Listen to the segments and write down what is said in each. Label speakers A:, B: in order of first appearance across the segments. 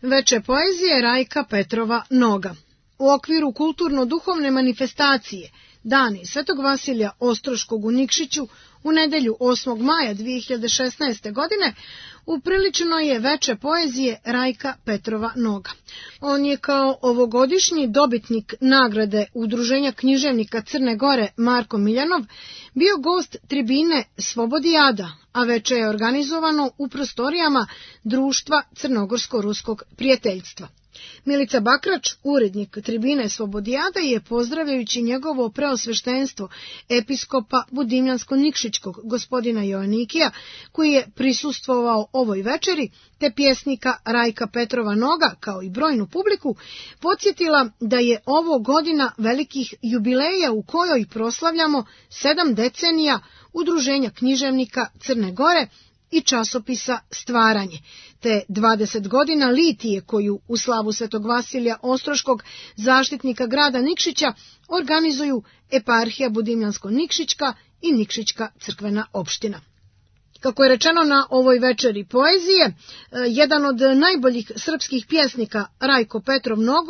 A: Veče poezije Rajka Petrova Noga. U okviru kulturno-duhovne manifestacije Dani Svetog Vasilija Ostroškog u Nikšiću u nedelju 8. maja 2016. godine upriličeno je veče poezije Rajka Petrova Noga. On je kao ovogodišnji dobitnik nagrade Udruženja književnika Crne Gore Marko Miljanov bio gost tribine Svobodijada, a veče je organizovano u prostorijama Društva Crnogorsko-ruskog prijateljstva. Milica Bakrač, urednik tribine Svobodijada, je pozdravljajući njegovo preosveštenstvo episkopa Budimljansko-Nikšićkog gospodina Joanikija, koji je prisustvovao ovoj večeri, te pjesnika Rajka Petrova Noga, kao i brojnu publiku, podsjetila da je ovo godina velikih jubileja u kojoj proslavljamo 7 decenija Udruženja književnika Crne Gore i časopisa Stvaranje, te 20 godina litije koju u slavu Svetog Vasilija Ostroškog, zaštitnika grada Nikšića, organizuju eparhija Budimljansko-Nikšićka i Nikšićka crkvena opština. Kako je rečeno na ovoj večeri poezije, jedan od najboljih srpskih pjesnika Rajko Petrov Nogo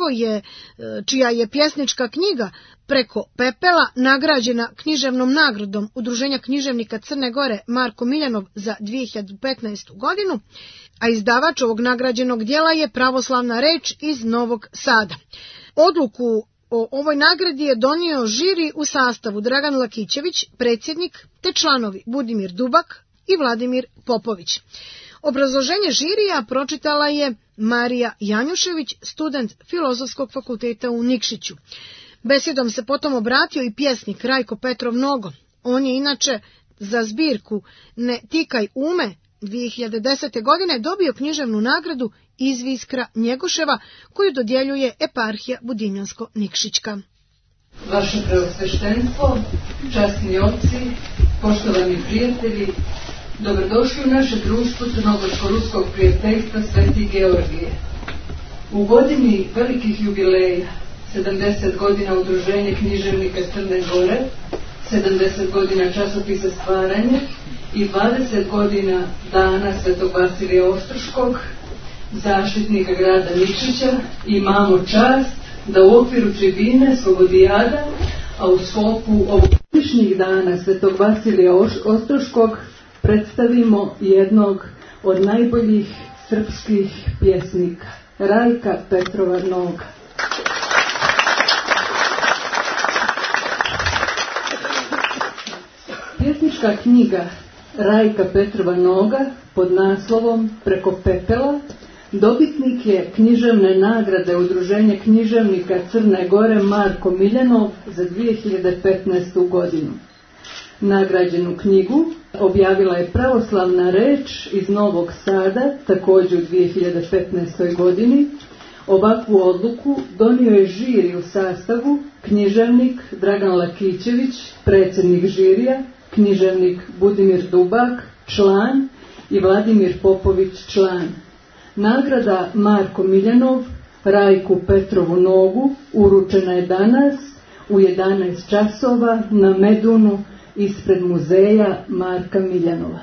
A: čija je pjesnička knjiga Preko pepela nagrađena književnom nagradom Udruženja književnika Crne Gore Marko Miljanov za 2015. godinu, a izdavač ovog nagrađenog dijela je Pravoslavna reč iz Novog Sada. Odluku o ovoj nagradi je donio žiri u sastavu Dragan Lakićević, predsjednik, te članovi Budimir Dubak i Vladimir Popović. Obrazloženje žirija pročitala je Marija Janjušević, student Filozofskog fakulteta u Nikšiću. Besedom se potom obratio i pjesnik Rajko Petrov Nogo. On je inače za zbirku Ne tikaj ume 2010. godine dobio književnu nagradu Izviskra Njegoševa, koju dodjeljuje eparhija Budimljansko-Nikšićka.
B: Vaše preosveštenstvo, časni oci, poštovani prijatelji, dobrodošli u naše društvo Crnogorsko-ruskog prijateljstva Sveti Georgije. U godini velikih jubileja, 70 godina Udruženja književnika Crne Gore, 70 godina časopisa Stvaranje i 20 godina Dana Svetog Vasilija Ostroškog, zaštitnika grada Nikšića, imamo čast da u okviru tribine Svobodijada, a u sklopu ovogodišnjih Dana Svetog Vasilija Ostroškog predstavimo jednog od najboljih srpskih pjesnika, Rajka Petrova Noga. Pjesnička knjiga Rajka Petrova Noga pod naslovom Preko pepela dobitnik je književne nagrade Udruženja književnika Crne Gore Marko Miljanov za 2015. godinu. Nagrađenu knjigu objavila je Pravoslavna reč iz Novog Sada, također u 2015. godini. Ovakvu odluku donio je žiri u sastavu književnik Dragan Lakićević, predsjednik žirija, književnik Budimir Dubak, član, i Vladimir Popović, član. Nagrada Marko Miljanov Rajku Petrovu Nogu uručena je danas u 11 časova na Medunu ispred muzeja Marka Miljanova.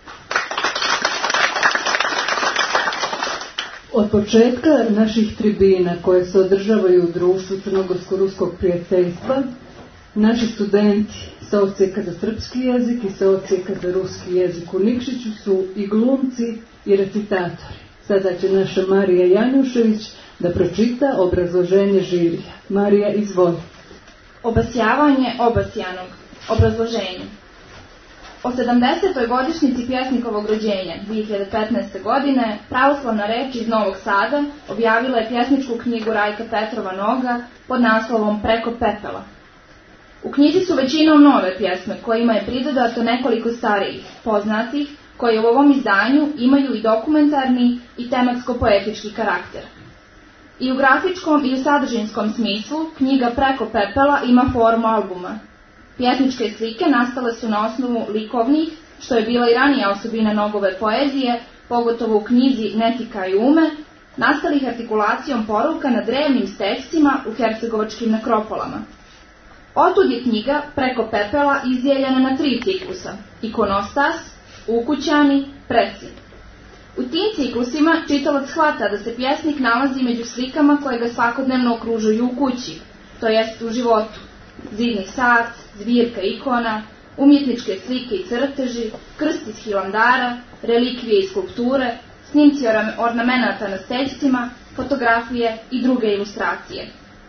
B: Od početka naših tribina koje se održavaju u društvu Crnogorsko-ruskog prijateljstva, naši studenti sa odsjeka za srpski jezik i sa odsjeka za ruski jezik u Nikšiću su i glumci i recitatori. Sada će naša Marija Janjušević da pročita obrazloženje žirija. Marija, izvoli.
C: Obasjavanje Obasjanog. Obrazloženje. O 70. godišnjici pjesnikovog rođenja 2015. godine Pravoslavna reč iz Novog Sada objavila je pjesničku knjigu Rajka Petrova Noga pod naslovom Preko pepela. U knjizi su većinom nove pjesme kojima je pridodato nekoliko starijih, poznatih, koje u ovom izdanju imaju i dokumentarni i tematsko-poetički karakter. I u grafičkom i u sadržinskom smislu knjiga Preko pepela ima formu albuma. Pjesničke slike nastale su na osnovu likovnih, što je bila i ranija osobina Nogove poezije, pogotovo u knjizi Ne tikaj ume, nastalih artikulacijom poruka na drevnim stečcima u hercegovačkim nekropolama. Otud je knjiga Preko pepela izdijeljena na 3 ciklusa: ikonostas, ukućani, preci. U tim ciklusima čitalac shvata da se pjesnik nalazi među slikama koje ga svakodnevno okružuju u kući, to jest u životu. Zidni sat, zbirka ikona, umjetničke slike i crteži, krst iz Hilandara, relikvije i skulpture, snimci ornamenata na stećcima, fotografije i druge ilustracije.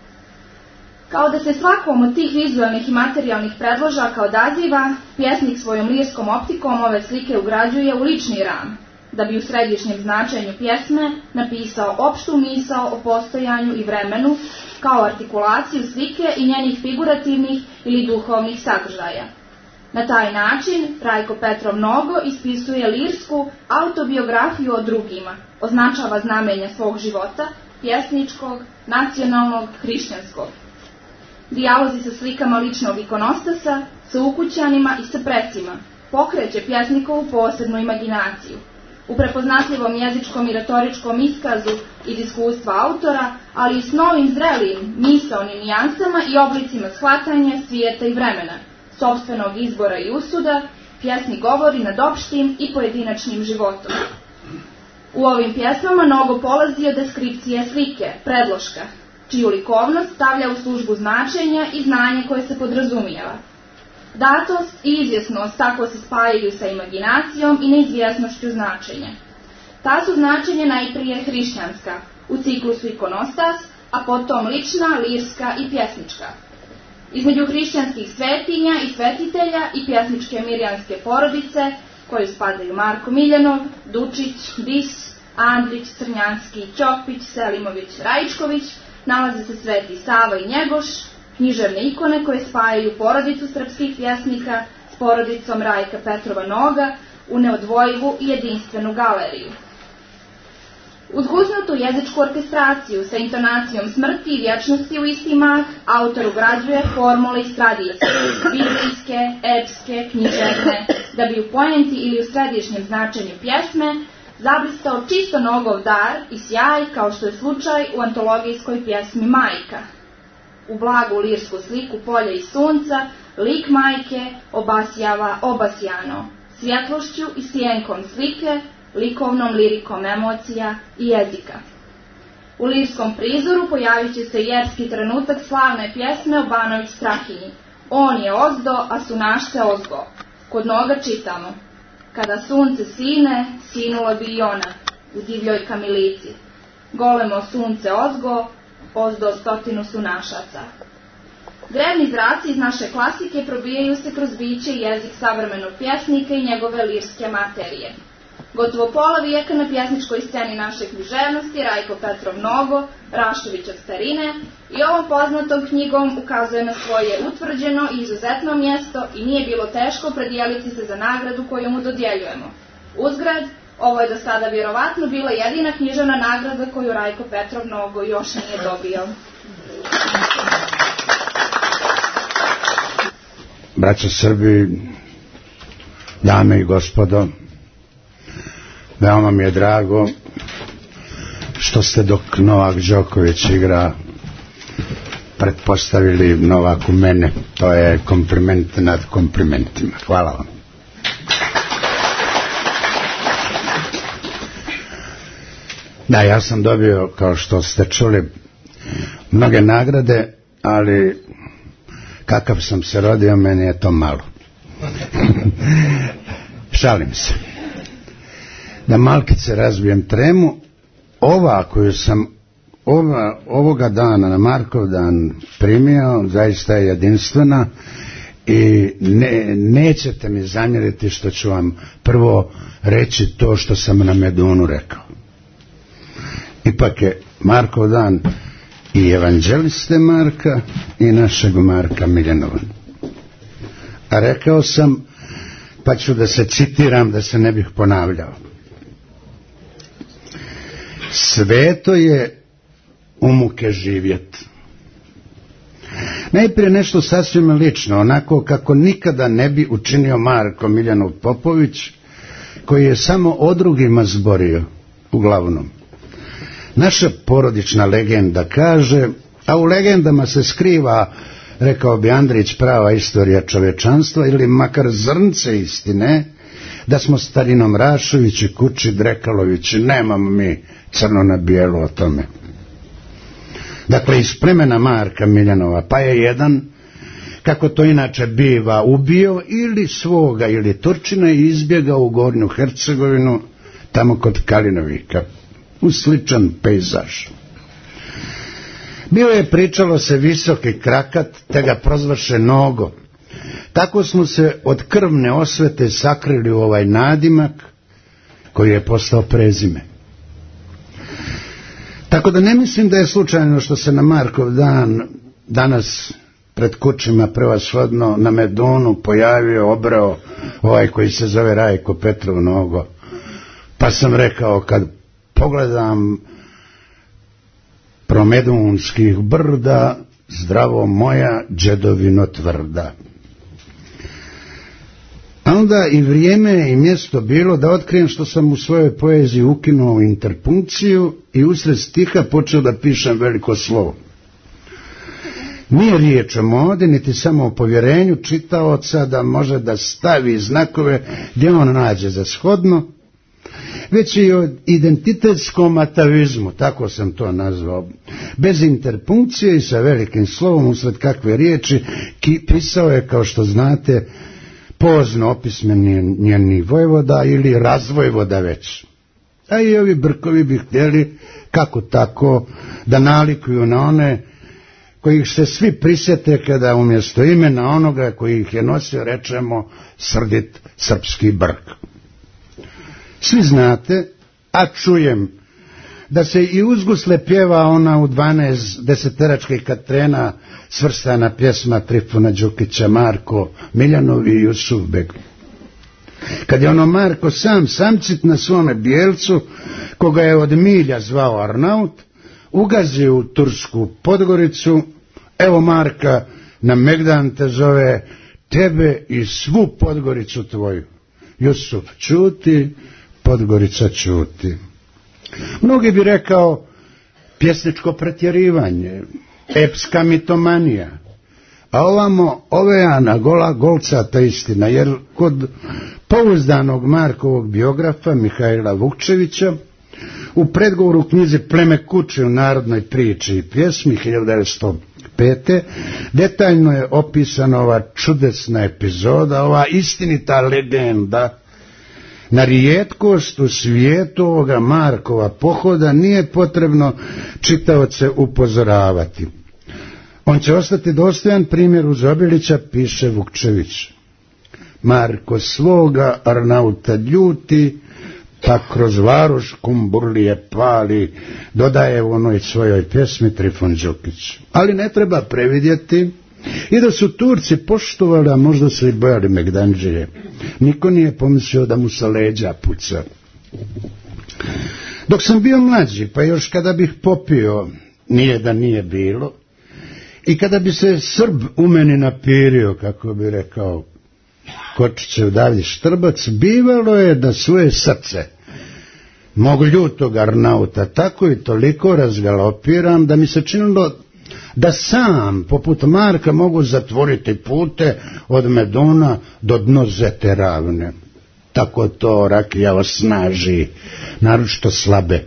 C: Kao da se svakom od tih vizualnih i materijalnih predložaka odaziva, pjesnik svojom lirskom optikom ove slike ugrađuje u lični ram, da bi u središnjem značenju pjesme napisao opštu misao o postojanju i vremenu kao artikulaciju slike i njenih figurativnih ili duhovnih sadržaja. Na taj način Rajko Petrov Nogo ispisuje lirsku autobiografiju o drugima, označava znamenja svog života, pjesničkog, nacionalnog, hrišćanskog. Dijalozi sa slikama ličnog ikonostasa, sa ukućanima i sa precima pokreće pjesnikovu posebnu imaginaciju. U prepoznatljivom jezičkom i retoričkom iskazu iz iskustva autora, ali i s novim zrelijim misaonim nijansama i oblicima shvatanja svijeta i vremena, sopstvenog izbora i usuda, pjesnik govori nad opštim i pojedinačnim životom. U ovim pjesmama Nogo polazi od deskripcije slike, predloška, čiju likovnost stavlja u službu značenja i znanje koje se podrazumijeva. Datost i izvjesnost tako se spajaju sa imaginacijom i neizvjesnošću značenja. Ta su značenja najprije hrišćanska, u ciklusu ikonostas, a potom lična, lirska i pjesnička. Između hrišćanskih svetinja i svetitelja i pjesničke mirjanske porodice, koju spadaju Marko Miljanov, Dučić, Dis, Andrić, Crnjanski, Ćopić, Selimović, Rajičković, nalaze se Sveti Sava i Njegoš, književne ikone koje spajaju porodicu srpskih pjesnika s porodicom Rajka Petrova Noga u neodvojivu i jedinstvenu galeriju. Uz guznutu jezičku orkestraciju sa intonacijom smrti i vječnosti u isti mah, autor ugrađuje formule iz tradicije, biblijske, epske, književne, da bi u poenti ili u središnjem značenju pjesme zablistao čisto Nogov dar i sjaj, kao što je slučaj u antologijskoj pjesmi Majka. U blagu lirsku sliku polja i sunca, lik majke obasjava obasjano, svjetlošću i sjenkom slike, likovnom lirikom emocija i jezika. U lirskom prizoru pojavit će se jerski trenutak slavne pjesme o Banović Strahinji. On je ozdo, a su našte ozgo. Kod Noga čitamo: kada sunce sine, sinula bi i ona u divljoj kamilici. Golemo sunce ozgo, ozdo 100 sunašaca. Drevni zraci iz naše klasike probijaju se kroz biće i jezik savremenog pjesnika i njegove lirske materije. Gotovo pola vijeka na pjesničkoj sceni naše književnosti Rajko Petrov Nogo, Rašović od starine, i ovom poznatom knjigom ukazuje na svoje utvrđeno i izuzetno mjesto i nije bilo teško predijeliti se za nagradu koju mu dodjeljujemo. Uzgrad, ovo je do sada vjerovatno bila jedina književna nagrada koju Rajko Petrov Nogo još nije dobio.
D: Braćo Srbi, dame i gospodo, veoma mi je drago što ste dok Novak Đoković igra pretpostavili Novaku mene. To je kompliment nad komplimentima. Hvala vam. Da, ja sam dobio, kao što ste čuli, mnoge nagrade, ali kakav sam se rodio, meni je to malo. Šalim se. Da malkice razbijem tremu, ova koju sam ovoga dana na Markov dan primio, zaista je jedinstvena i nećete mi zamjeriti što ću vam prvo reći to što sam na Medunu rekao. Ipak je Markov dan i evanđeliste Marka i našeg Marka Miljanova. A rekao sam, pa ću da se citiram, da se ne bih ponavljao. Sveto je u muke živjeti. Najprije nešto sasvim lično, onako kako nikada ne bi učinio Marko Miljanov Popović, koji je samo o drugima zborio, uglavnom. Naša porodična legenda kaže, a u legendama se skriva, rekao bi Andrić, prava istorija čovječanstva ili makar zrnce istine, da smo starinom Rašović i Kuči Drekalović, nemamo mi crno na bijelo o tome. Dakle, iz plemena Marka Miljanova, pa je jedan, kako to inače biva, ubio ili svoga ili Turčina i izbjegao u Gornju Hercegovinu, tamo kod Kalinovika, u sličan pejzaž. Bio je, pričalo se, visoki krakat, te ga prozvaše Nogo. Tako smo se od krvne osvete sakrili u ovaj nadimak, koji je postao prezime. Tako da ne mislim da je slučajno što se na Markov dan danas pred kućima prevashodno na Medunu pojavio, obrao ovaj koji se zove Rajko Petrov Nogo. Pa sam rekao, kad pogledam promedunskih brda, zdravo moja džedovino tvrda. A onda i vrijeme i mjesto bilo da otkrijem što sam u svojoj poeziji ukinuo interpunkciju i usred stiha počeo da pišem veliko slovo. Nije riječ o modi, niti samo o povjerenju čitaoca da može da stavi znakove gdje on nađe za shodno, već i o identitetskom atavizmu, tako sam to nazvao. Bez interpunkcije i sa velikim slovom usred kakve riječi pisao je, kao što znate, pozno opismenjeni vojvoda ili razvojvoda već. A i ovi brkovi bi htjeli, kako tako, da nalikuju na one kojih se svi prisjete kada umjesto imena onoga koji ih je nosio rečemo srdit srpski brk. Svi znate, a čujem, da se i uzgusle pjeva ona u 12 deseteračkih Katrena svrstana pjesma Trifuna Đukića, Marko Miljanov i Jusufbeg. Kad je ono Marko samcit na svome bijelcu, koga je od milja zvao Arnaut, ugazio u Tursku Podgoricu, evo Marka na Megdan te zove, tebe i svu Podgoricu tvoju. Jusuf čuti, Podgorica čuti. Mnogi bi rekao pjesničko pretjerivanje, epska mitomanija, a ovamo ovejana gola golcata istina, jer kod pouzdanog Markovog biografa Mihajla Vukčevića u predgovoru knjizi Pleme kuće u narodnoj priči i pjesmi 1905. detaljno je opisana ova čudesna epizoda, ova istinita legenda. Na rijetkost u svijetu ovoga Markova pohoda nije potrebno čitaoce upozoravati. On će ostati dostojan primjer uz Obilića, piše Vukčević. Marko svoga Arnauta ljuti, pa kroz Varoš Kumburlije pali, dodaje u onoj svojoj pjesmi Trifun Đukić. Ali ne treba previdjeti i da su Turci poštovali, a možda se i bojali Megdanđije. Niko nije pomislio da mu sa leđa puca. Dok sam bio mlađi, pa još kada bih popio, nije da nije bilo, i kada bi se Srb u meni napirio, kako bi rekao Kočićev David Štrbac, bivalo je da svoje srce mog ljutog Arnauta tako i toliko razgalopiram da mi se činilo da sam, poput Marka, mogu zatvoriti pute od Meduna do dno Zete ravne. Tako to rakija osnaži, naročito slabe.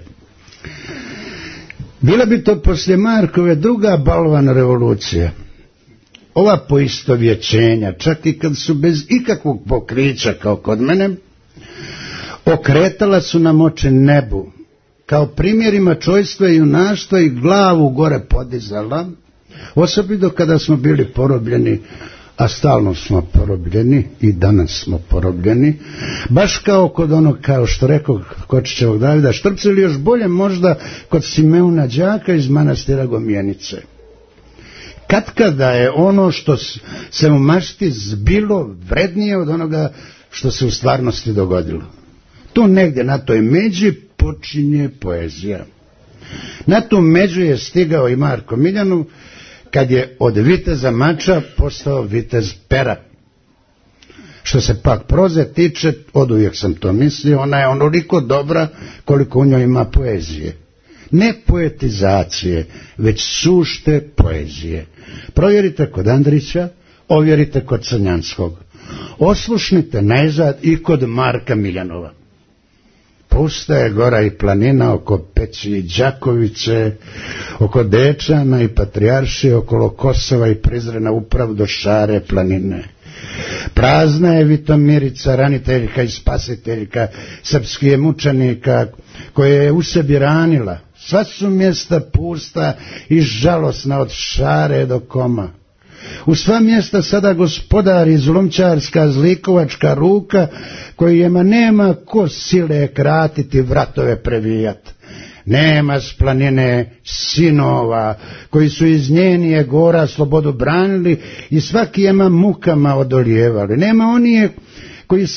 D: Bila bi to poslije Markove druga balvan revolucija. Ova poistovjećenja, čak i kad su bez ikakvog pokrića kao kod mene, okretala su nam oči nebu, kao primjerima čojstva i junaštva i glavu gore podizala, osobito kada smo bili porobljeni, a stalno smo porobljeni i danas smo porobljeni, baš kao kod onog, kao što rekao Kočićevog Davida Štrpca, ili još bolje možda kod Simeuna Đaka iz manastira Gomjenice. Katkada je ono što se u mašti zbilo vrednije od onoga što se u stvarnosti dogodilo. Tu negdje na toj međi počinje poezija. Na tu među je stigao i Marko Miljanov, kad je od viteza mača postao vitez pera. Što se pak proze tiče, oduvijek sam to mislio, ona je onoliko dobra koliko u njoj ima poezije. Ne poetizacije, već sušte poezije. Provjerite kod Andrića, ovjerite kod Crnjanskog. Oslušnite najzad i kod Marka Miljanova. Pusta je gora i planina oko Peći i Đakoviće, oko Dečana i Patrijaršije, okolo Kosova i Prizrena uprav do Šare planine. Prazna je Vitomirica, raniteljka i spasiteljka srpskih mučenika, koje je u sebi ranila. Sva su mjesta pusta i žalosna od Šare do Koma. U sva mjesta sada gospodari zlomčarska zlikovačka ruka, kojima nema ko sile kratiti vratove previjat. Nema s planine sinova, koji su iz njenije gora slobodu branili i svakijema mukama odolijevali. Nema onije koji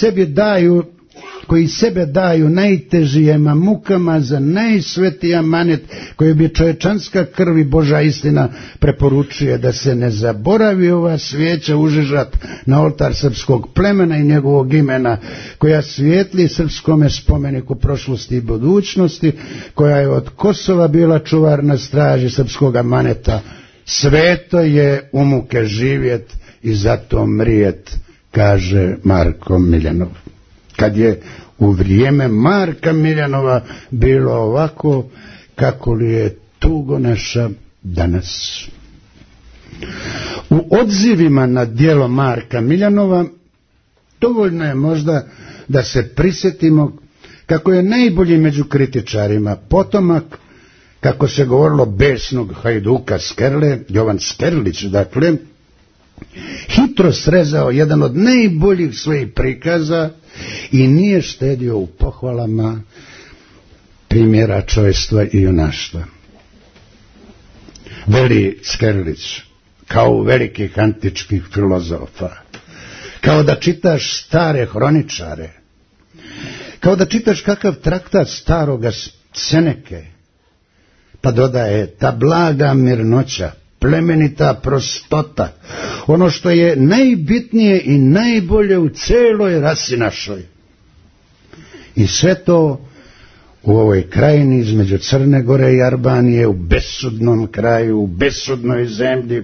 D: sebe daju najtežijema mukama za najsvetiji amanet koji bi čovječanska krv i Božja istina preporučuje da se ne zaboravi ova svijeća užižat na oltar srpskog plemena i njegovog imena, koja svijetli srpskome spomeniku prošlosti i budućnosti, koja je od Kosova bila čuvar na straži srpskog amaneta. Sveto je u muke živjet i zato mrijet, kaže Marko Miljanov. Kad je u vrijeme Marka Miljanova bilo ovako, kako li je tugo naša danas. U odzivima na djelo Marka Miljanova dovoljno je možda da se prisjetimo kako je najbolji među kritičarima potomak, kako se govorilo, besnog hajduka Skerle, Jovan Skerlić, dakle, hitro srezao jedan od najboljih svojih prikaza i nije štedio u pohvalama primjera čojstva i junaštva. Veli Skerlić, kao u velikih antičkih filozofa, kao da čitaš stare hroničare, kao da čitaš kakav traktat staroga Seneke, pa dodaje ta blaga mirnoća, plemenita prostota, ono što je najbitnije i najbolje u celoj rasi našoj. I sve to u ovoj krajini između Crne Gore i Albanije, u besudnom kraju, u besudnoj zemlji,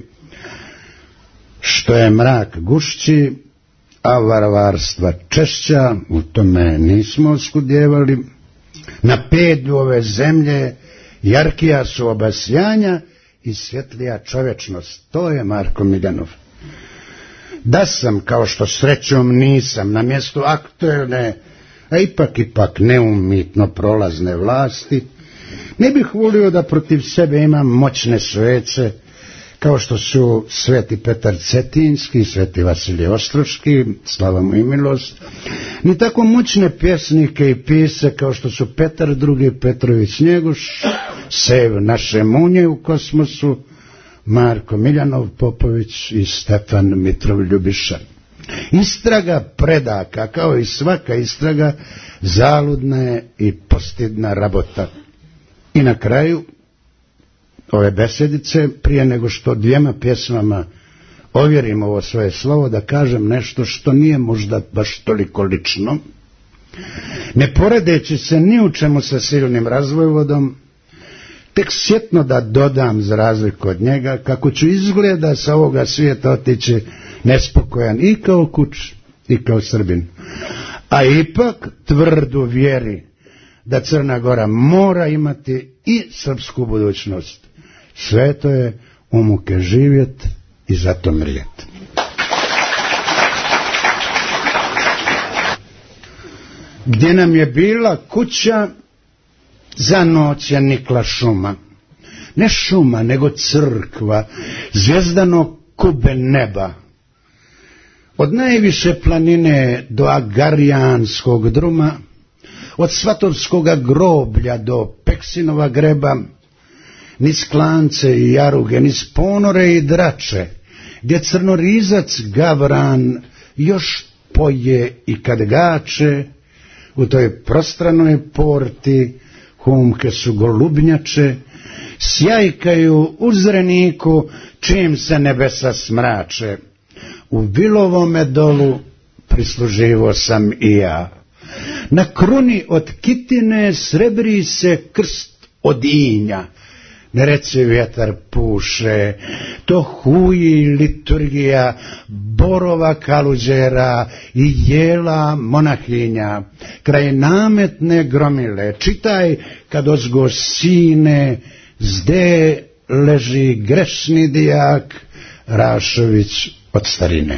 D: što je mrak gušći, a varvarstva češća, u tome nismo oskudjevali. Na pedlju ove zemlje jarkija su obasjanja i svjetlija čovječnost. To je Marko Miljanov. Da sam, kao što srećom nisam, na mjestu aktuelne, a ipak neumitno prolazne vlasti, ne bih volio da protiv sebe imam moćne svece, kao što su sveti Petar Cetinski, sveti Vasilij Ostroški, slava mu i milost, ni tako moćne pjesnike i pise kao što su Petar II. Petrović Njeguš, Sev naše munje u kosmosu, Marko Miljanov Popović i Stefan Mitrov Ljubiša. Istraga predaka, kao i svaka istraga, zaludna je i postidna rabota. I na kraju ove besedice, prije nego što dvijema pjesmama ovjerim ovo svoje slovo, da kažem nešto što nije možda baš toliko lično, ne poredeći se ni u čemu sa silnim razvojvodom, tek sjetno da dodam, za razliku od njega, kako ću izgleda sa ovoga svijeta otići nespokojan i kao kuć i kao Srbin, a ipak tvrdu vjeri da Crna Gora mora imati i srpsku budućnost. Sveto je u muke živjet i zato mrijet. Gdje nam je bila kuća, za noć je nikla šuma. Ne šuma, nego crkva, zvijezdano kube neba. Od najviše planine do Agarijanskog druma, od Svatovskoga groblja do Peksinova greba, niz Klance i Jaruge, niz Ponore i Drače, gdje crnorizac Gavran još poje i kad gače, u toj prostranoj porti humke su golubnjače, sjajkaju u zreniku čim se nebesa smrače. U Vilovome dolu prisluživo sam i ja. Na kruni od kitine srebri se krst od inja. ne reci vjetar puše, to huji liturgija borova kaluđera i jela monahinja, kraj nametne gromile, čitaj kad ozgo sine, zde leži grešni dijak Rašović od starine.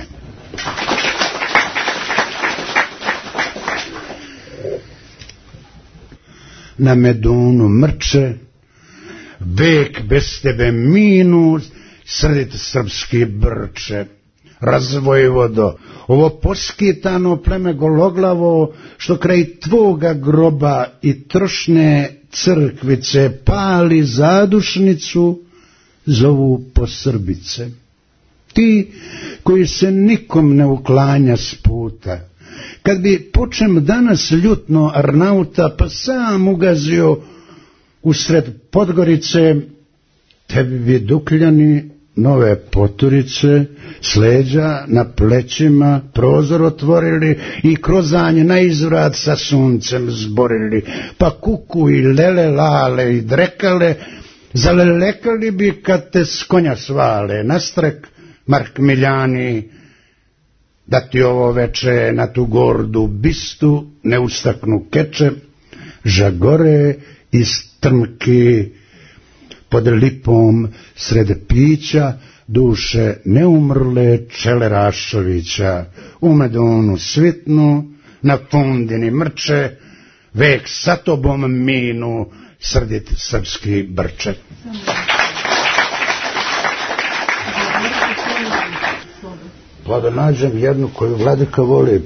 D: Na Medunu mrče, vek bez tebe minu, srdit srpski brče. Razvojvodo, ovo poskitano pleme gologlavo, što kraj tvoga groba i trošne crkvice pali zadušnicu, zovu posrbice. Ti koji se nikom ne uklanja s puta, kad bi počem danas ljutno Arnauta pa sam ugazio usred Podgorice, tebi bi Dukljani nove poturice s leđa na plećima prozor otvorili i krozanje na izvrat sa suncem zborili, pa kuku i lele lale i drekale, zalelekali bi kad te s konja svale, nastrek Mark Miljani, da ti ovo veče na tu gordu bistu ne ustaknu keče, žagore i strmki pod lipom sred pića duše neumrle Čele Rašovića, u Medunu svitnu, na Fundini mrče, vek sa tobom minu, srdit srpski brče. Pa da nađem jednu koju Vladika voli,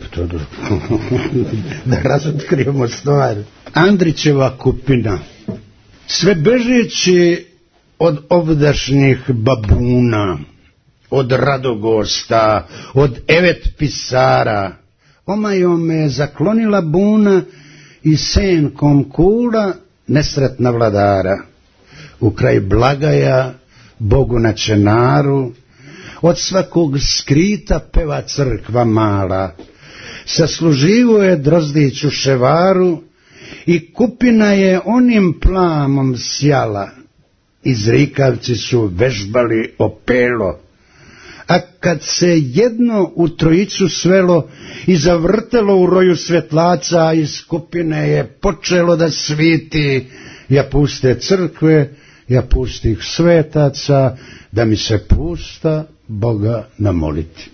D: da razotkrijemo stvar. Andrićeva Kupina. Sve bežeći od ovdašnjih babuna, od Radogosta, od Evet pisara, omajom me zaklonila buna i senkom kula nesretna vladara. U kraj Blagaja, Bogu na Čenaru, od svakog skrita peva crkva mala, sasluživo je Drozdić u Ševaru i Kupina je onim plamom sjala, izrikavci su vežbali opelo, a kad se jedno u trojicu svelo i zavrtelo u roju svjetlaca, iz Kupine je počelo da sviti, ja puste crkve, ja pustih svetaca, da mi se pusta Boga namoliti.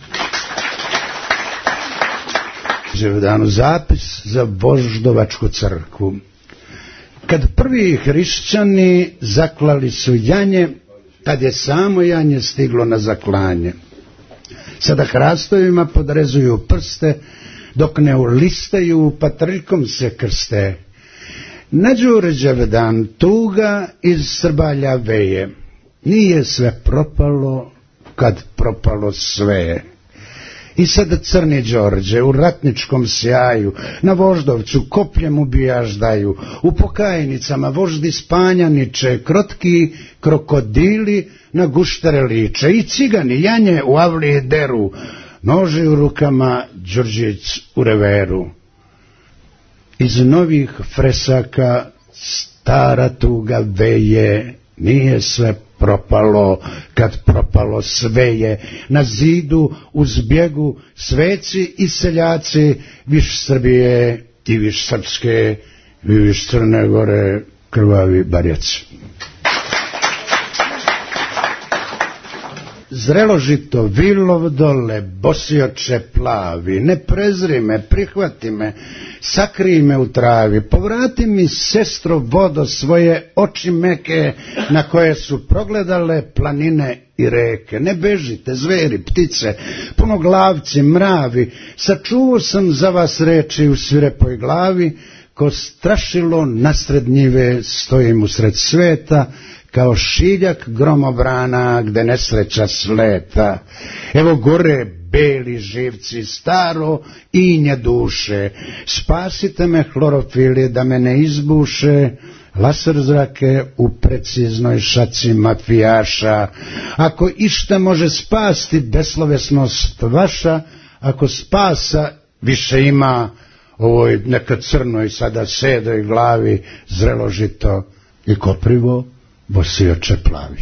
D: Ževdanu zapis za Voždovačku crkvu. Kad prvi hrišćani zaklali su janje, tad je samo janje stiglo na zaklanje. Sada hrastovima podrezuju prste, dok ne ulistaju, pa trljkom se krste. Na Đurđevdan tuga iz Srbalja veje, nije sve propalo kad propalo sve. I sad crni Đorđe u ratničkom sjaju, na Voždovcu kopljem ubijaš daju, u Pokajnicama voždi spanjaniče, krotki krokodili na guštere liče, i cigani janje u avliji deru, nože u rukama, Đurđić u reveru. Iz novih fresaka stara tuga veje, nije sve propalo kad propalo sve je. Na zidu u zbjegu sveci i seljaci, viš Srbije i viš Srpske, i viš Crne Gore, krvavi barjaci. Zrelo žito vilov dole, bosioče plavi, ne prezri me, prihvati me, sakrij me u travi, povrati mi, sestro, vodo, svoje oči meke, na koje su progledale planine i reke. Ne bežite, zveri, ptice, punoglavci, mravi, sačuvao sam za vas reči u svirepoj glavi, ko strašilo nasred njive stojim usred sveta, kao šiljak gromobrana gde nesreća sleta. Evo gore beli živci, staro inje duše, spasite me hlorofili da me ne izbuše, laser zrake u preciznoj šaci mafijaša. Ako išta može spasti beslovesnost vaša, ako spasa više ima ovoj neka crnoj sada sedoj glavi, zrelo žito i koprivo bosioče plavi.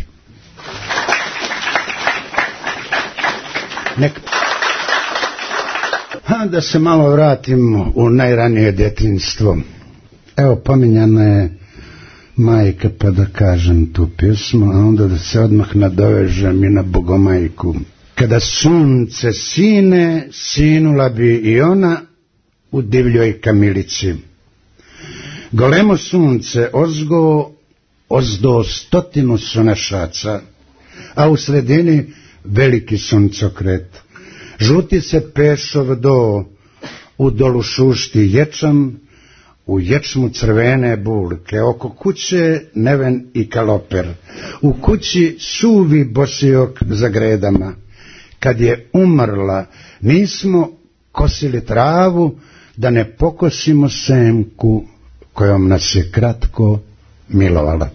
D: Da se malo vratimo u najranije djetinjstvo. Evo, pominjana je majka, pa da kažem tu pjesmu, a onda da se odmah nadovežem i na Bogomajku. Kada sunce sine, sinula bi i ona u divljoj kamilici. Golemo sunce ozdo 100 sunešaca, a u sredini veliki suncokret. Žuti se pešov u dolu šušti ječam, u ječmu crvene bulke, oko kuće neven i kaloper, u kući suvi bosiok za gredama. Kad je umrla, nismo kosili travu, da ne pokosimo semku kojom nas je kratko milovala.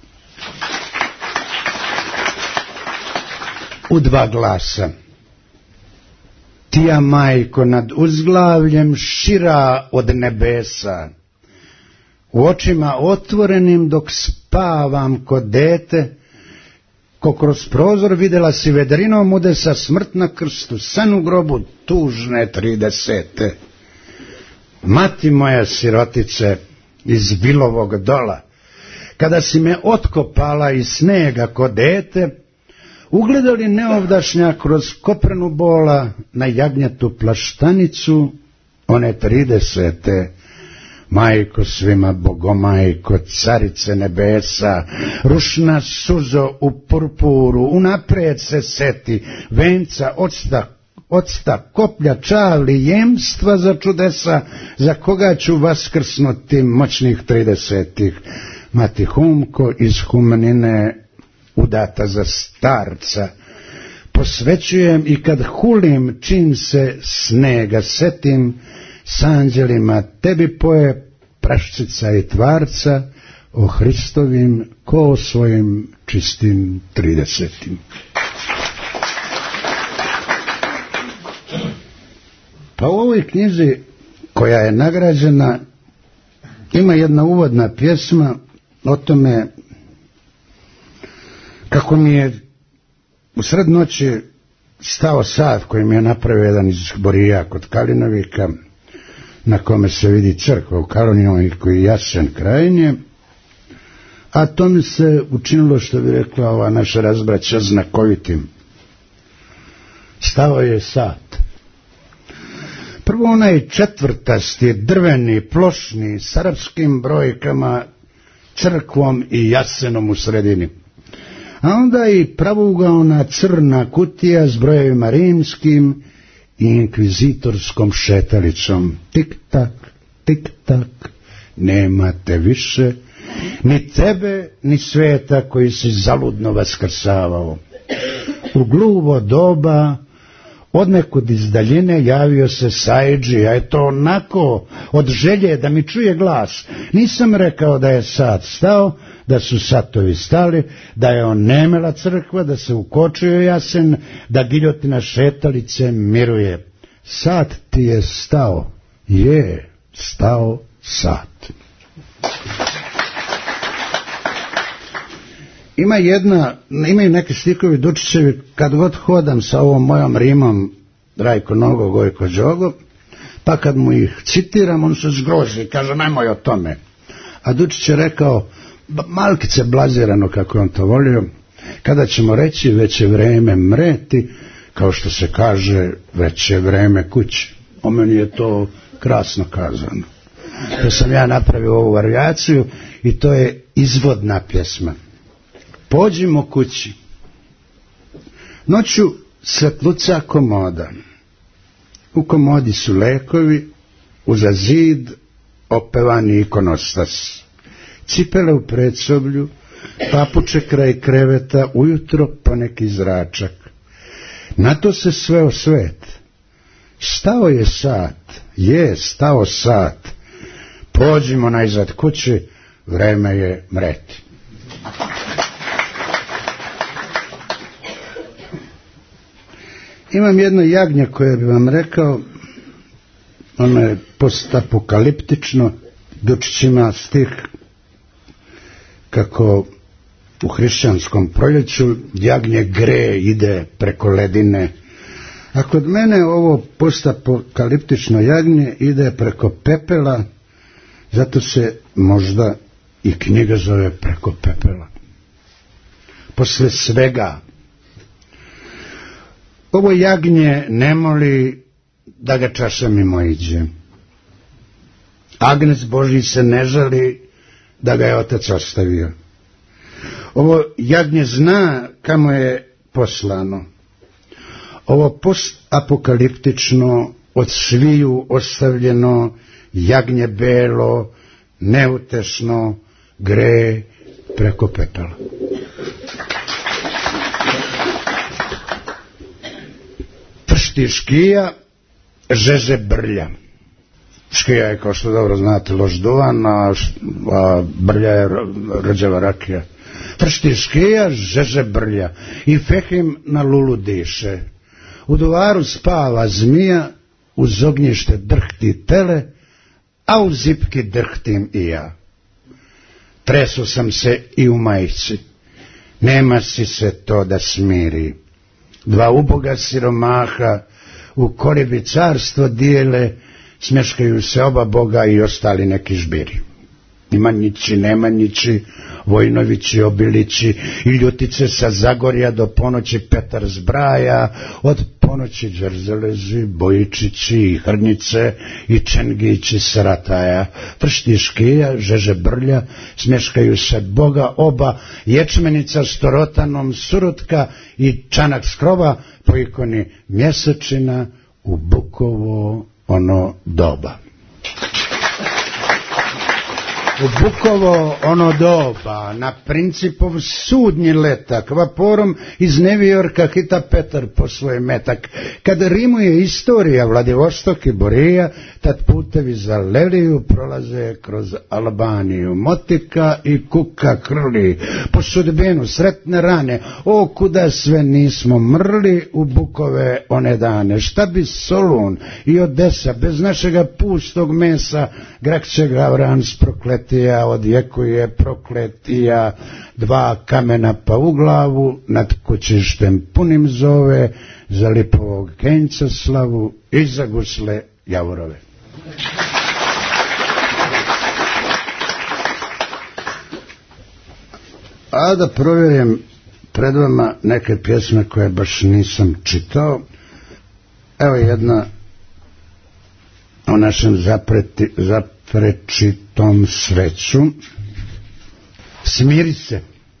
D: U 2 glasa. Tija majko nad uzglavljem šira od nebesa, u očima otvorenim dok spavam ko dete, ko kroz prozor vidjela si vedrinom udesa smrt na krstu, san u grobu tužne 30. Mati moja sirotice iz Vilovog dola, kada si me otkopala iz snega ko dete, ugledali neovdašnja kroz koprenu bola na jagnjetu plaštanicu one 30. Majko svima Bogomajko, carice nebesa, rušna suzo u purpuru, unaprijed se seti, venca, octa, koplja, čavli, jemstva za čudesa, za koga ću vaskrsnuti moćnih 30. Mati Humko iz Humanine, udata za starca, posvećujem i kad hulim čim se snega setim, s anđelima tebi poje praščica i tvarca, o Hristovim ko o svojim čistim 30. Pa u ovoj knjizi koja je nagrađena ima jedna uvodna pjesma o tome kako mi je u sred noći stao sat koji mi je napravio jedan iz Borija kod Kalinovika, na kome se vidi crkva u Kalinoviku i Jasen krajnje, a to mi se učinilo, što bi rekla ova naša razbraća, znakovitim. Stao je sat. Prvo onaj četvrtasti, drveni, plošni, s arapskim brojkama, crkvom i jasenom u sredini. A onda i pravougaona crna kutija s brojevima rimskim i inkvizitorskom šetalicom. Tik tak, nemate više ni tebe, ni sveta koji si zaludno vaskrsavao. U gluvo doba odnekud iz daljine javio se Saidži, a je to onako od želje da mi čuje glas. Nisam rekao da je sat stao, da su satovi stali, da je onemela crkva, da se ukočio jasen, da giljotina šetalice miruje. Sat ti je stao, je stao sat. Imaju neki stikovi Dučićevi, kad god hodam sa ovom mojom rimom Rajko Nogo, Gojko Đogo, pa kad mu ih citiram, on se zgrozi i kaže nemoj o tome. A Dučić je rekao, malkice blazirano kako je on to volio, kada ćemo reći već je vreme mreti, kao što se kaže već je vreme kući. O meni je to krasno kazano. To sam ja napravio ovu varijaciju i to je izvodna pjesma. Pođimo kući. Noću svetluca komoda. U komodi su lekovi, uza zid opevani ikonostas. Cipele u predsoblju, papuče kraj kreveta, ujutro poneki zračak. Na to se sveo svet. Stao je sat, je stao sat. Pođimo najzad kući, vreme je mreti. Imam jedno jagnje koje bi vam rekao, ono je postapokaliptično, Dučić ima stih kako u hrišćanskom proljeću jagnje gre ide preko ledine, a kod mene ovo postapokaliptično jagnje ide preko pepela, zato se možda i knjiga zove Preko pepela. Posle svega, ovo jagnje ne moli da ga čaša mimoiđe. Agnes Božji se ne žali da ga je otac ostavio. Ovo jagnje zna kamo je poslano. Ovo postapokaliptično, od sviju ostavljeno jagnje belo, neutešno gre preko pepela. Pršti škija, žeže brlja. Škija je, kao što dobro znate, loš duvan, a brlja je rđava rakija. Pršti škija, žeže brlja i fehim na lulu diše. U duvaru spava zmija, uz ognjište drhti tele, a u zipki drhtim i ja. Treso sam se i u majici, nema si se to da smiri. Dva uboga siromaha u kolibi carstvo dijele, smješkaju se oba boga i ostali neki žbiri. Imanjići, Nemanjići, Vojnovići, Obilići i Ljutice sa Zagorja do ponoći Petar zbraja, od ponoći Đerzeleži, Bojičići i Hrnjice i Čengići s Rataja. Pršti škija, žeže brlja, smješkaju se boga oba, ječmenica s Torotanom, Surutka i Čanak skrova, po ikoni mjesečina u Bukovo ono doba. U Bukovo ono doba, na Principov sudnji letak, vaporom iz Nevijorka hita Petar po svoj metak. Kad rimuje istorija Vladivostok i Borija, tad putevi za Leliju prolaze kroz Albaniju. Motika i kuka krli, po sudbinu sretne rane, o kuda sve nismo mrli u Bukove one dane. Šta bi Solun i Odesa bez našega pustog mesa, Grakće Gavrans prokletija, odjekuje prokletija, dva kamena pa u glavu, nad kućištem punim zove, za lipovog kenjca slavu i za gusle javorove. A da provjerim pred vama neke pjesme koje baš nisam čitao. Evo jedna o našem zaprečitom sveću. Smiri se.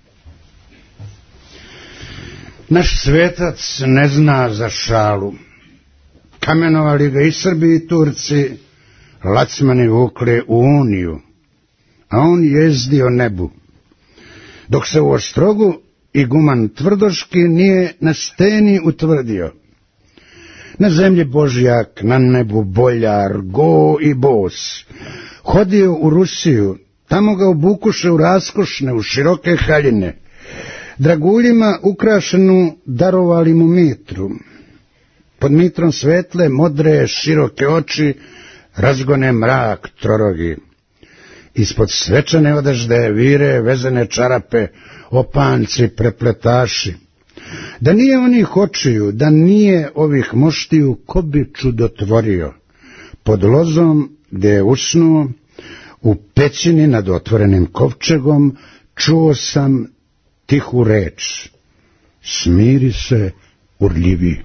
D: Naš svetac ne zna za šalu. Kamenovali ga i Srbi i Turci, lacmani vukli u Uniju, a on jezdio nebu. Dok se u Ostrogu iguman Tvrdoški nije na steni utvrdio. Na zemlji Božjak, na nebu Boljar, go i bos. Hodio u Rusiju, tamo ga obukuše u raskošne, u široke haljine. Draguljima ukrašenu darovali mu mitru. Pod mitrom svetle, modre, široke oči, razgone mrak trorogi. Ispod svečane odežde vire, vezane čarape, opanci, prepletaši. Da nije onih očiju, da nije ovih moštiju, ko bi čudotvorio? Pod lozom gdje je usnuo, u pećini nad otvorenim kovčegom, čuo sam tihu reč: smiri se, urljivi.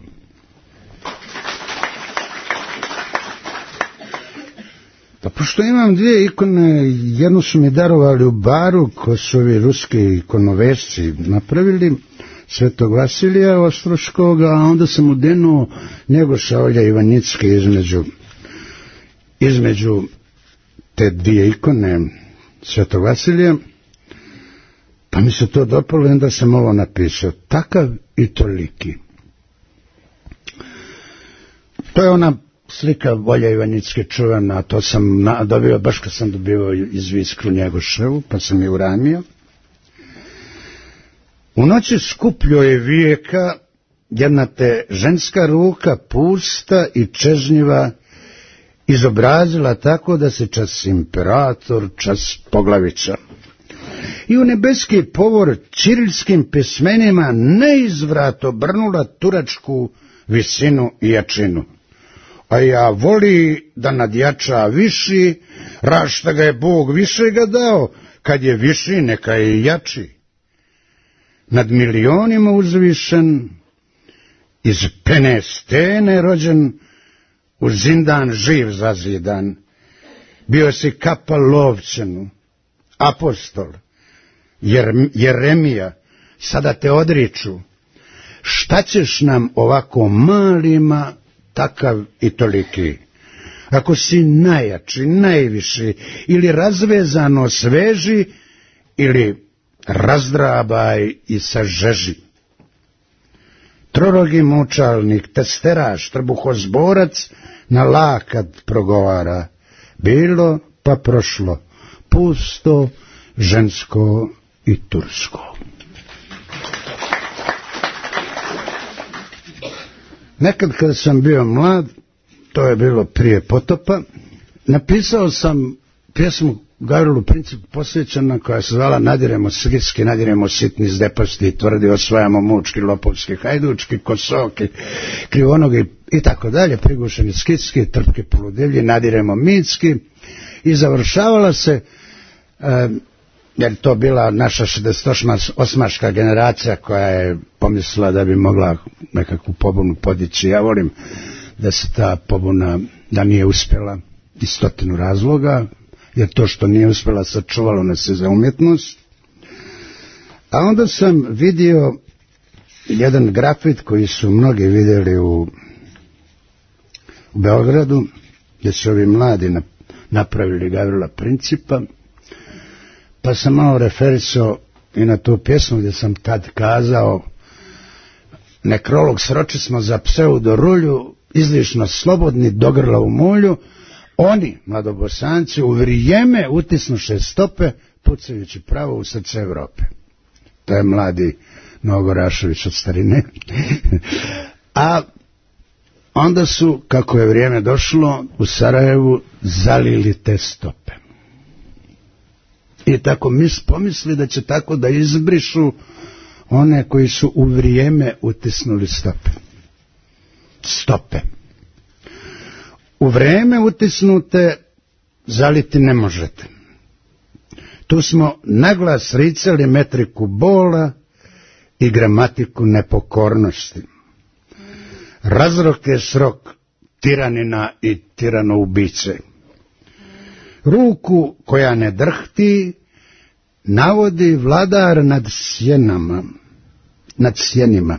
D: Pa pošto imam dvije ikone, jednu su mi darovali u Baru, ko su ovi ruski ikonovesci napravili, Svetog Vasilija Ostroškoga, a onda sam udenuo Njegoša Olja Ivanjicke između te dvije ikone Svetog Vasilija, pa mi se to dopalo i onda sam ovo napisao: takav i toliki. To je ona slika Volja Ivanjicke čuvena, a to sam dobio baš kad sam dobio izviskru Njegoševu, pa sam je uramio. U noći skupljoj vijeka jedna te ženska ruka pusta i čežnjiva izobrazila tako da se čas imperator, čas poglavica. i u nebeski povor ćirilskim pismenima neizvrat obrnula turačku visinu i jačinu. A ja voli da nadjača viši, rašta ga je Bog više ga dao, kad je viši neka je jači. Nad milionima uzvišen, iz pene stene rođen, u zindan živ zazidan, bio si kapa lovčenu, apostol, Jeremija, sada te odriču, šta ćeš nam ovako malima, takav i toliki? Ako si najjači, najviši, ili razvezano sveži, ili razdrabaj i sažeži. Trorogi mučalnik, testeraš, trbuhozborac, na lakat progovara, bilo pa prošlo, pusto, žensko i tursko. Nekad kada sam bio mlad, to je bilo prije potopa, napisao sam pjesmu Gavrilu Principu posvećena koja se zvala Nadiremo skitski, nadiremo sitni, zdepasti i tvrdi, osvajamo mučki, lopovski, hajdučki, kosoki, krivonogi i tako dalje, prigušeni skitski, trpki, poludivlji, nadiremo mitski, i završavala se, jer to bila naša 68. generacija koja je pomislila da bi mogla nekakvu pobunu podići. Ja volim da se ta pobuna, da nije uspjela iz 100 razloga, jer to što nije uspjela sačuvalo nas je za umjetnost. A onda sam vidio jedan grafit koji su mnogi vidjeli u Beogradu, gdje su ovi mladi napravili Gavrila Principa, pa sam malo referisao i na tu pjesmu gdje sam tad kazao: nekrolog sroči smo za pseudorulju, izlišno slobodni do grla u mulju, oni, mladobosanci, u vrijeme utisnuše stope, pucajući pravo u srce Evrope. To je mladi Novogorašević od starine. A onda su, kako je vrijeme došlo, u Sarajevu zalili te stope. I tako mi pomisli da će tako da izbrišu one koji su u vrijeme utisnuli stope. Stope. U vrijeme utisnute zaliti ne možete. Tu smo naglas ricali metriku bola i gramatiku nepokornosti. Razrok je srok tiranina i tiranoubice. Ruku koja ne drhti navodi vladar nad sjenima.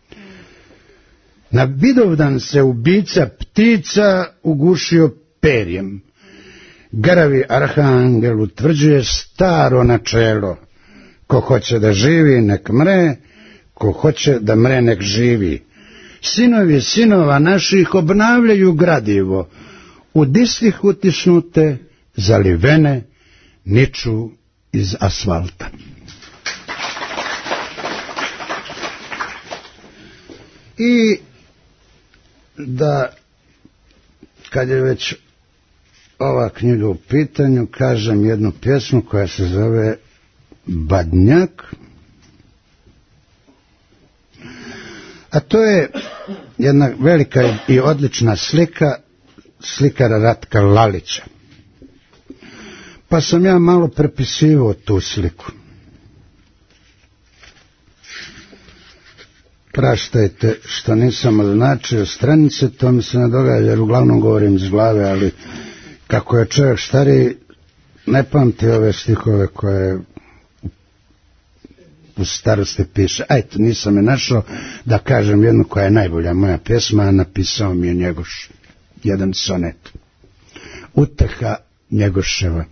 D: Na Vidovdan se ubica ptica ugušio perjem. Garavi arhangel utvrđuje staro načelo: ko hoće da živi nek mre, ko hoće da mre nek živi. Sinovi sinova naših obnavljaju gradivo, u disih utisnute, zalivene, niču iz asfalta. I da, kad je već ova knjiga u pitanju, kažem jednu pjesmu koja se zove Badnjak. A to je jedna velika i odlična slika slikara Ratka Lalića. Pa sam ja malo prepisivao tu sliku. Praštajte što nisam označio stranice, to mi se ne događa jer uglavnom govorim iz glave, ali kako je čovjek stariji ne pamti ove stihove koje u starosti piše. Ajde, nisam je našao da kažem jednu koja je najbolja moja pjesma, a napisao mi je Njegoš. Jedan sonet. Uteha Njegoševa.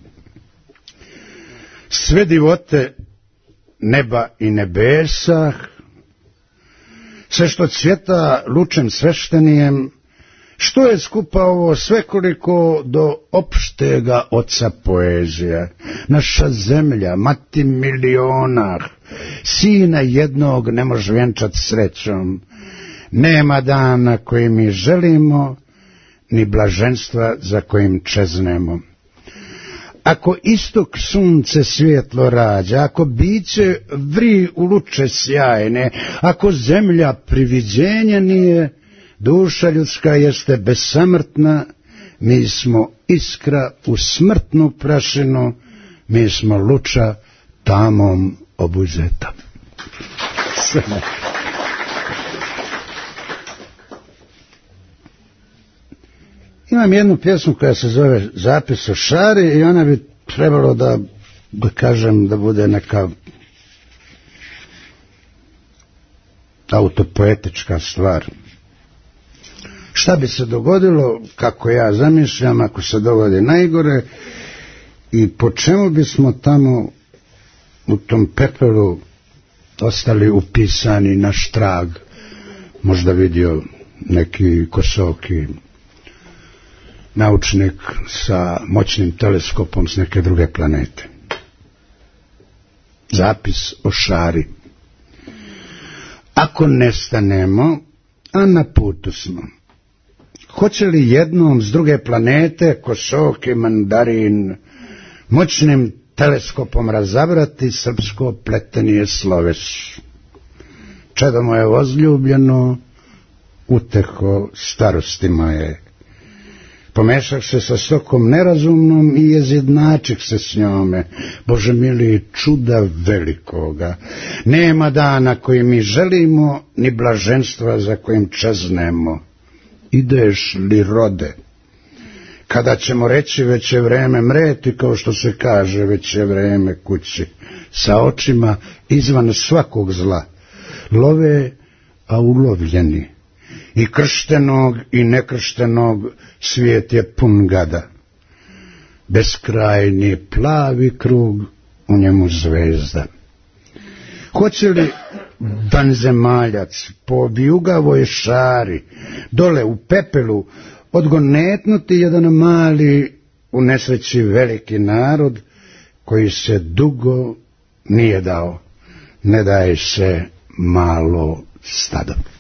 D: Sve divote neba i nebesa, sve što cvjeta lučem sveštenijem, što je skupa ovo svekoliko do opštega oca poezija. Naša zemlja, mati miliona, sina jednog ne može vjenčat srećom. Nema dana koji mi želimo, ni blaženstva za kojim čeznemo. ako istok sunce svjetlo rađa, ako biće vri u luče sjajne, ako zemlja priviđenja nije, duša ljudska jeste besamrtna, mi smo iskra u smrtnu prašinu, mi smo luča tamom obuzeta. Imam jednu pjesmu koja se zove Zapis o šari i ona bi trebalo da kažem da bude neka autopoetička stvar. Šta bi se dogodilo, kako ja zamišljam, ako se dogodi najgore, i po čemu bismo tamo u tom pepelu ostali upisani naš trag, možda vidio neki kosoki naučnik sa moćnim teleskopom s neke druge planete. Zapis o šari. Ako nestanemo, a na putu smo, hoće li jednom s druge planete kosoki mandarin moćnim teleskopom razabrati srpsko pletenije sloves? Čedo moje возljubljeno, uteho starosti moje, pomešah se sa stokom nerazumnom i jezjednačih se s njome. Bože mili, čuda velikoga. Nema dana koji mi želimo, ni blaženstva za kojim čeznemo. Ideš li, rode? Kada ćemo reći već je vreme mreti, kao što se kaže već je vreme kući, sa očima izvan svakog zla, love, a ulovljeni. I krštenog i nekrštenog svijet je pun gada. Beskrajni plavi krug, u njemu zvezda. Hoće li vanzemaljac po vijugavoj šari, dole u pepelu, odgonetnuti jedan mali, u nesreći veliki narod, koji se dugo nije dao, ne daje se malo stado.